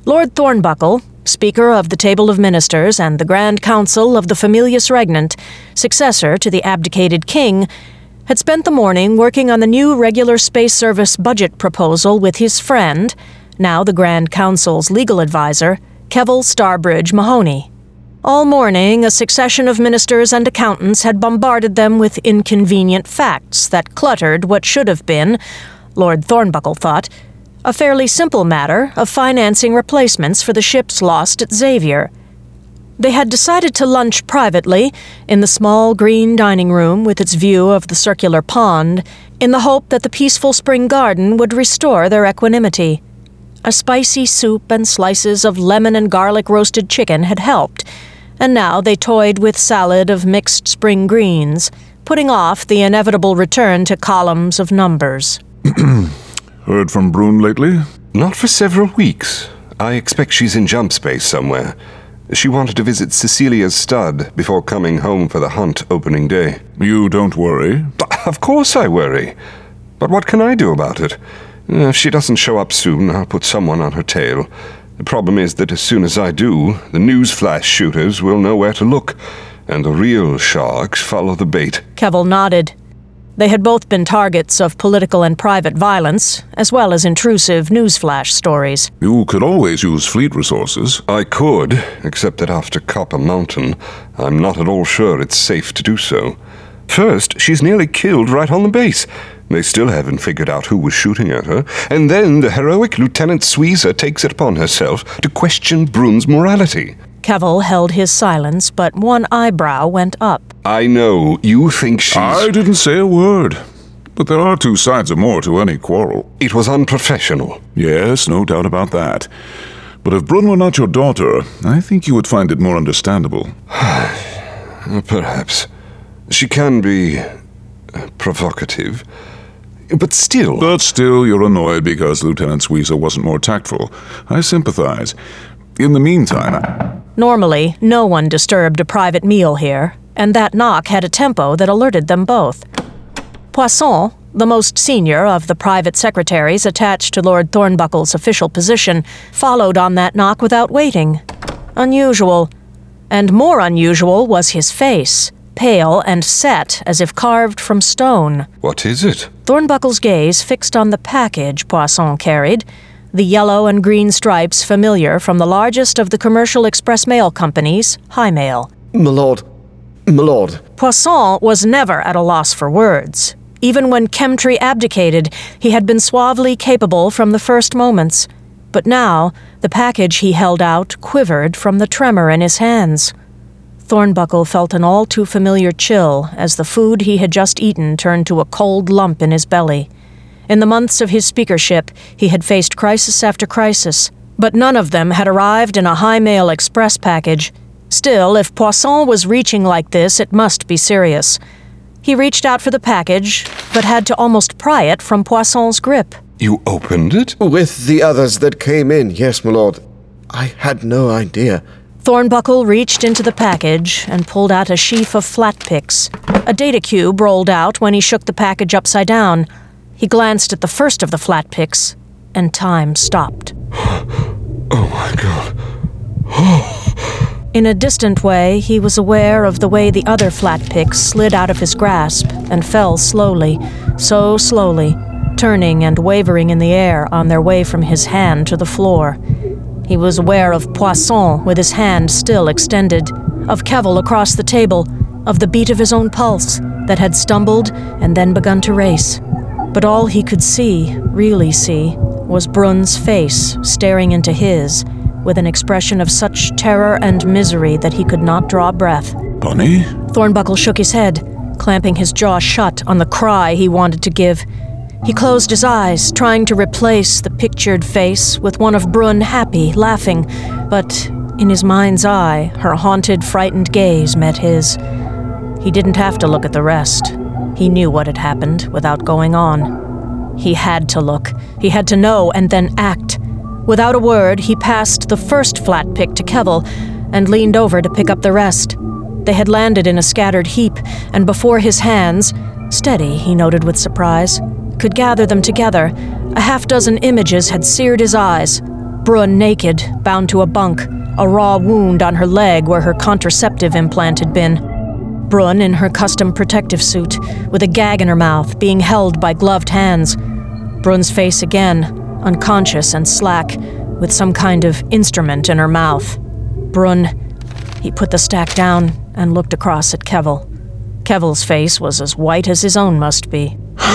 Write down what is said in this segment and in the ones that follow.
Lord Thornbuckle, Speaker of the Table of Ministers and the Grand Council of the Familius Regnant, successor to the abdicated king, had spent the morning working on the new regular space service budget proposal with his friend, now the Grand Council's legal advisor, Kevel Starbridge Mahoney. All morning, a succession of ministers and accountants had bombarded them with inconvenient facts that cluttered what should have been, Lord Thornbuckle thought, a fairly simple matter of financing replacements for the ships lost at Xavier. They had decided to lunch privately in the small green dining room with its view of the circular pond, in the hope that the peaceful spring garden would restore their equanimity. A spicy soup and slices of lemon and garlic roasted chicken had helped, and now they toyed with salad of mixed spring greens, putting off the inevitable return to columns of numbers. Heard from Brune lately? Not for several weeks. I expect she's in jump space somewhere. She wanted to visit Cecilia's stud before coming home for the hunt opening day. You don't worry? Of course I worry. But what can I do about it? If she doesn't show up soon, I'll put someone on her tail. The problem is that as soon as I do, the newsflash shooters will know where to look, and the real sharks follow the bait. Kevel nodded. They had both been targets of political and private violence, as well as intrusive newsflash stories. You could always use fleet resources. I could, except that after Copper Mountain, I'm not at all sure it's safe to do so. First, she's nearly killed right on the base. They still haven't figured out who was shooting at her. And then the heroic Lieutenant Sweezer takes it upon herself to question Brune's morality. Kevel held his silence, but one eyebrow went up. I know, you think she's... I didn't say a word. But there are two sides or more to any quarrel. It was unprofessional. Yes, no doubt about that. But if Brune were not your daughter, I think you would find it more understandable. Perhaps. She can be... provocative. But still... But still, you're annoyed because Lieutenant Sweezer wasn't more tactful. I sympathize. In the meantime... Normally, no one disturbed a private meal here, and that knock had a tempo that alerted them both. Poisson, the most senior of the private secretaries attached to Lord Thornbuckle's official position, followed on that knock without waiting. Unusual. And more unusual was his face, pale and set as if carved from stone. What is it? Thornbuckle's gaze fixed on the package Poisson carried, the yellow and green stripes familiar from the largest of the commercial express mail companies, High Mail. My lord. Poisson was never at a loss for words. Even when Chemtree abdicated, he had been suavely capable from the first moments. But now, the package he held out quivered from the tremor in his hands. Thornbuckle felt an all-too-familiar chill as the food he had just eaten turned to a cold lump in his belly. In the months of his speakership, he had faced crisis after crisis, but none of them had arrived in a High Mail Express package. Still, if Poisson was reaching like this, it must be serious. He reached out for the package, but had to almost pry it from Poisson's grip. You opened it? With the others that came in, yes, my lord. I had no idea. Thornbuckle reached into the package and pulled out a sheaf of flat picks. A data cube rolled out when he shook the package upside down. He glanced at the first of the flat picks, and time stopped. Oh my God. In a distant way, he was aware of the way the other flat picks slid out of his grasp and fell slowly, so slowly, turning and wavering in the air on their way from his hand to the floor. He was aware of Poisson with his hand still extended, of Kevel across the table, of the beat of his own pulse that had stumbled and then begun to race. But all he could see, really see, was Brune's face staring into his, with an expression of such terror and misery that he could not draw breath. Bunny? Thornbuckle shook his head, clamping his jaw shut on the cry he wanted to give. He closed his eyes, trying to replace the pictured face with one of Brune happy, laughing, but in his mind's eye, her haunted, frightened gaze met his. He didn't have to look at the rest. He knew what had happened without going on. He had to look. He had to know and then act. Without a word, he passed the first flat pick to Kevel and leaned over to pick up the rest. They had landed in a scattered heap, and before his hands, steady, he noted with surprise, could gather them together. A half-dozen images had seared his eyes. Brun naked, bound to a bunk, a raw wound on her leg where her contraceptive implant had been. Brun in her custom protective suit, with a gag in her mouth, being held by gloved hands. Brun's face again, unconscious and slack, with some kind of instrument in her mouth. Brun. He put the stack down and looked across at Kevel. Kevel's face was as white as his own must be.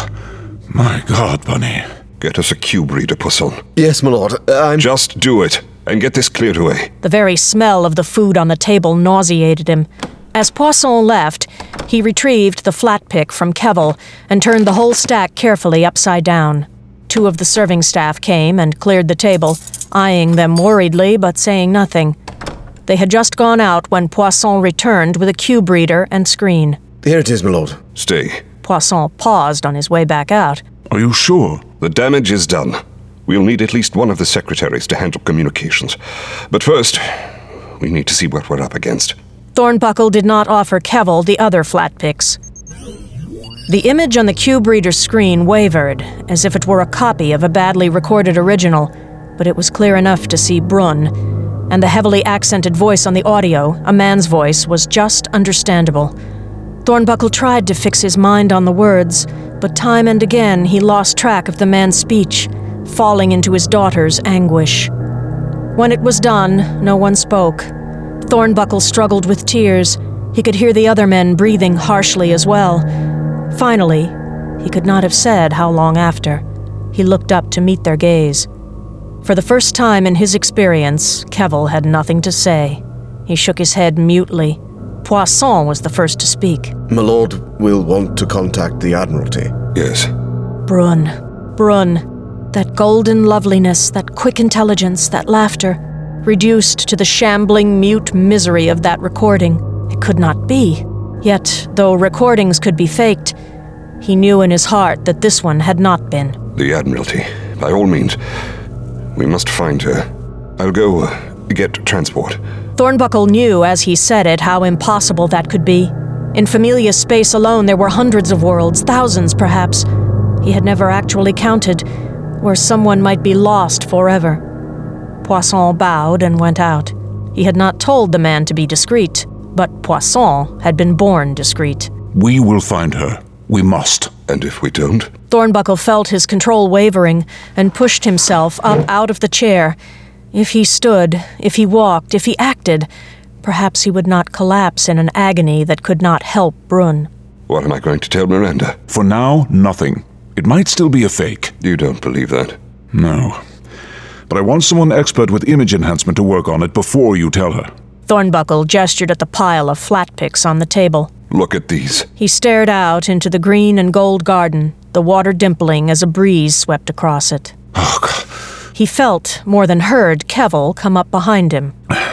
My God, Bunny. Get us a cube reader, Poisson. Yes, my lord. Just do it, and get this cleared away. The very smell of the food on the table nauseated him. As Poisson left, he retrieved the flat pick from Kevel and turned the whole stack carefully upside down. 2 of the serving staff came and cleared the table, eyeing them worriedly but saying nothing. They had just gone out when Poisson returned with a cube reader and screen. Here it is, my lord. Stay. Poisson paused on his way back out. Are you sure? The damage is done. We'll need at least one of the secretaries to handle communications. But first, we need to see what we're up against. Thornbuckle did not offer Kevel the other flat picks. The image on the cube reader's screen wavered, as if it were a copy of a badly recorded original, but it was clear enough to see Brun, and the heavily accented voice on the audio, a man's voice, was just understandable. Thornbuckle tried to fix his mind on the words, but time and again he lost track of the man's speech, falling into his daughter's anguish. When it was done, no one spoke. Thornbuckle struggled with tears. He could hear the other men breathing harshly as well. Finally, he could not have said how long after. He looked up to meet their gaze. For the first time in his experience, Kevel had nothing to say. He shook his head mutely. Poisson was the first to speak. My lord will want to contact the Admiralty. Yes. Brun. That golden loveliness, that quick intelligence, that laughter, reduced to the shambling, mute misery of that recording. It could not be. Yet, though recordings could be faked, he knew in his heart that this one had not been. The Admiralty. By all means. We must find her. I'll go get transport. Thornbuckle knew as he said it how impossible that could be. In Familia's space alone there were hundreds of worlds, thousands perhaps. He had never actually counted, where someone might be lost forever. Poisson bowed and went out. He had not told the man to be discreet, but Poisson had been born discreet. We will find her. We must. And if we don't? Thornbuckle felt his control wavering and pushed himself up out of the chair. If he stood, if he walked, if he acted, perhaps he would not collapse in an agony that could not help Brun. What am I going to tell Miranda? For now, nothing. It might still be a fake. You don't believe that? No. But I want someone expert with image enhancement to work on it before you tell her. Thornbuckle gestured at the pile of flat picks on the table. Look at these. He stared out into the green and gold garden, the water dimpling as a breeze swept across it. Oh, God. He felt, more than heard, Kevel come up behind him.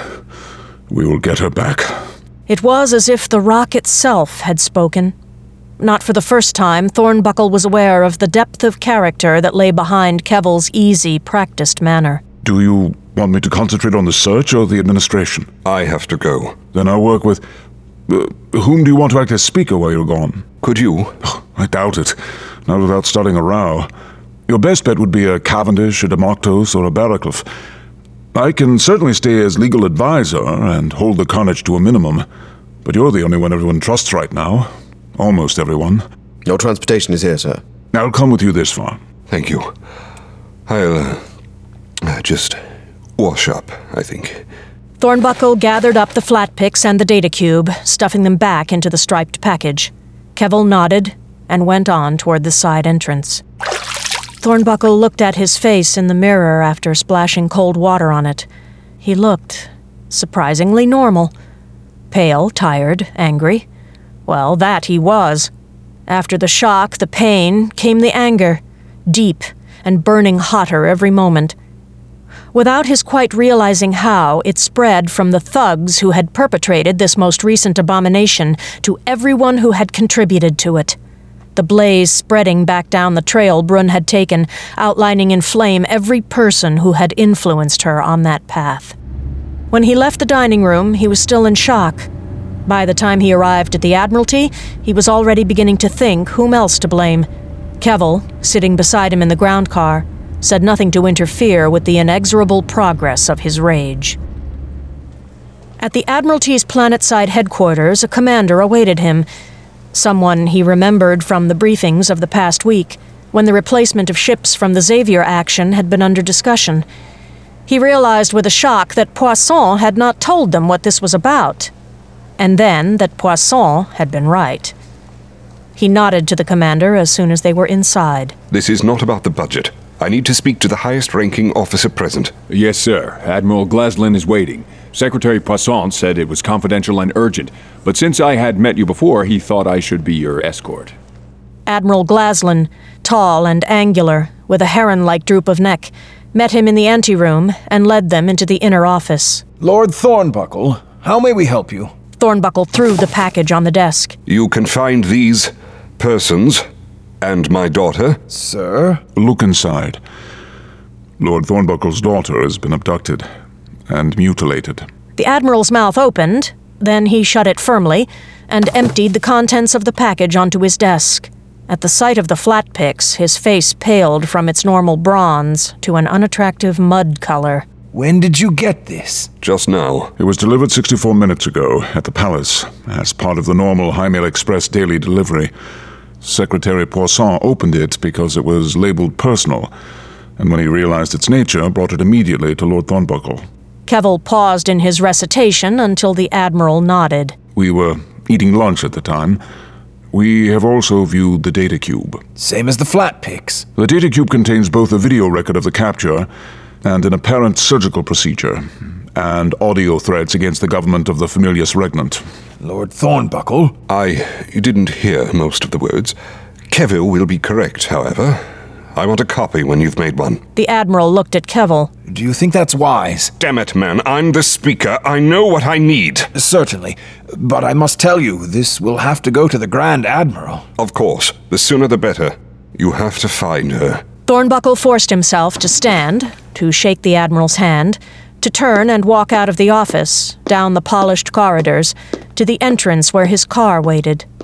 We will get her back. It was as if the rock itself had spoken. Not for the first time, Thornbuckle was aware of the depth of character that lay behind Kevel's easy, practiced manner. Do you want me to concentrate on the search or the administration? I have to go. Then I'll work with... whom do you want to act as speaker while you're gone? Could you? I doubt it. Not without starting a row. Your best bet would be a Cavendish, a Democtos, or a Barraclough. I can certainly stay as legal advisor and hold the carnage to a minimum, but you're the only one everyone trusts right now. Almost everyone. Your transportation is here, sir. I'll come with you this far. Thank you. I'll just wash up, I think. Thornbuckle gathered up the flat picks and the data cube, stuffing them back into the striped package. Kevel nodded and went on toward the side entrance. Thornbuckle looked at his face in the mirror after splashing cold water on it. He looked surprisingly normal. Pale, tired, angry. Well, that he was. After the shock, the pain, came the anger, deep and burning hotter every moment. Without his quite realizing how, it spread from the thugs who had perpetrated this most recent abomination to everyone who had contributed to it. The blaze spreading back down the trail Brun had taken, outlining in flame every person who had influenced her on that path. When he left the dining room, he was still in shock. By the time he arrived at the Admiralty, he was already beginning to think whom else to blame. Kevel, sitting beside him in the ground car, said nothing to interfere with the inexorable progress of his rage. At the Admiralty's planetside headquarters, a commander awaited him, someone he remembered from the briefings of the past week, when the replacement of ships from the Xavier action had been under discussion. He realized with a shock that Poisson had not told them what this was about, and then that Poisson had been right. He nodded to the commander as soon as they were inside. This is not about the budget. I need to speak to the highest-ranking officer present. Yes, sir. Admiral Glaslin is waiting. Secretary Poisson said it was confidential and urgent, but since I had met you before, he thought I should be your escort. Admiral Glaslin, tall and angular, with a heron-like droop of neck, met him in the anteroom and led them into the inner office. Lord Thornbuckle, how may we help you? Thornbuckle threw the package on the desk. You can find these persons and my daughter. Sir? Look inside. Lord Thornbuckle's daughter has been abducted and mutilated. The Admiral's mouth opened, then he shut it firmly and emptied the contents of the package onto his desk. At the sight of the flat pics, his face paled from its normal bronze to an unattractive mud color. When did you get this? Just now. It was delivered 64 minutes ago at the palace as part of the normal Highmail Express daily delivery. Secretary Poisson opened it because it was labeled personal, and when he realized its nature, brought it immediately to Lord Thornbuckle. Kevel paused in his recitation until the Admiral nodded. We were eating lunch at the time. We have also viewed the data cube. Same as the flat pics. The data cube contains both a video record of the capture and an apparent surgical procedure, and audio threats against the government of the Familius Regnant. Lord Thornbuckle? I didn't hear most of the words. Kevel will be correct, however. I want a copy when you've made one. The Admiral looked at Kevel. Do you think that's wise? Damn it, man. I'm the speaker. I know what I need. Certainly. But I must tell you, this will have to go to the Grand Admiral. Of course. The sooner the better. You have to find her. Thornbuckle forced himself to stand, to shake the Admiral's hand, to turn and walk out of the office, down the polished corridors, to the entrance where his car waited.